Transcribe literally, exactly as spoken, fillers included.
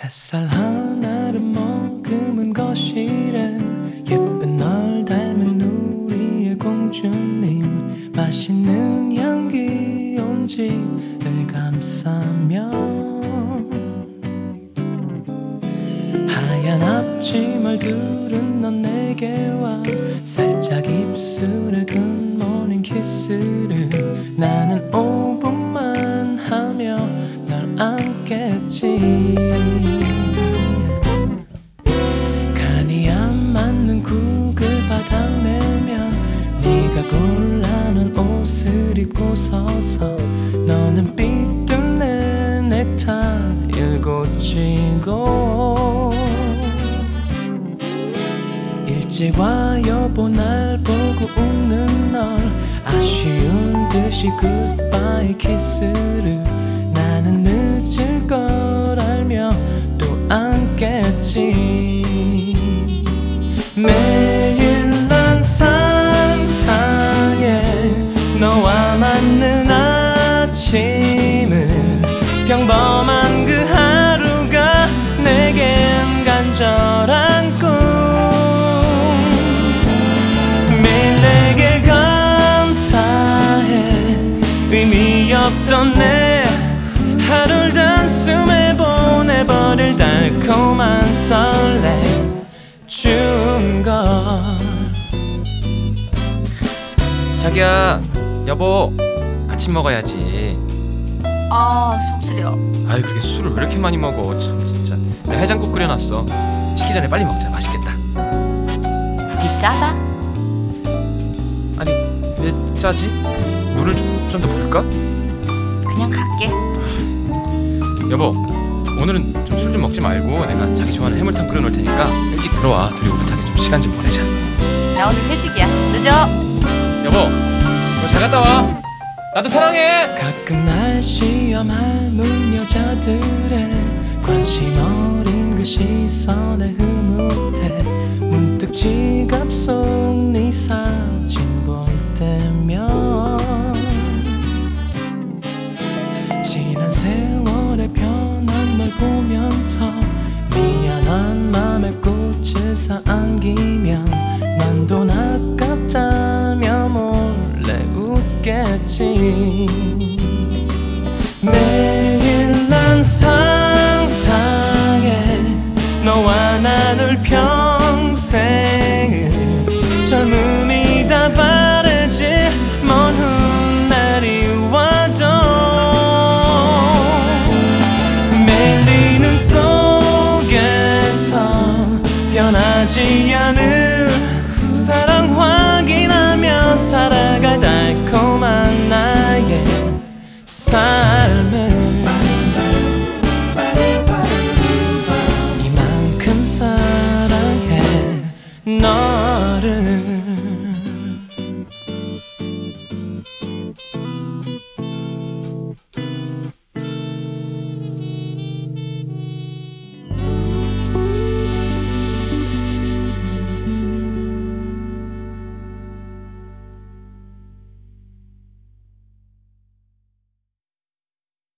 햇살 하나를 머금은 거실엔 예쁜 널 닮은 우리의 공주님 맛있는 향기 온 집을 감싸며 하얀 앞치마를 두른 넌 내게 와 살짝 입술에 굿모닝 키스를 나는 오 분만 하며 널 안겠지 간이 안 맞는 국을 바닥내면 네가 골라놓은 옷을 입고 서서 너는 삐뚤는 넥타이를 고치고 일찍 와 여보 날 보고 웃는 널 아쉬운 듯이 굿바이 키스를 나는 늦을 걸 알며 또 안겠지 매일 난 상상해 너와 맞는 아침을 평범한 그 하루가 내겐 간절한 꿈 매일 내게 감사해 의미 없던 내 하루를 단숨에 보내버릴 달콤한 설렘 준걸 자기야 여보 아침 먹어야지. 아 속쓰려. 아이 그렇게 술을 왜 이렇게 많이 먹어 참 진짜. 내가 해장국 끓여놨어. 식기 전에 빨리 먹자. 맛있겠다. 국이 짜다? 아니 왜 짜지? 물을 좀 더 부을까? 그냥 갈게. 여보 오늘은 좀 술 좀 먹지 말고 내가 자기 좋아하는 해물탕 끓여놓을 테니까 일찍 들어와. 둘이 오붓하게 좀 시간 좀 보내자. 나 오늘 회식이야. 늦어. 여보 너 잘 갔다 와. 나도 사랑해. 가끔 날 시험하는 여자들의 관심 어린 그 시선에 흐뭇해 문득 지갑 속 네 사진 볼 때면 지난 세월의 변한 널 보면서 미안한 맘에 꽃을 사안기면 난 돈 아깝다며 몰래 웃겠지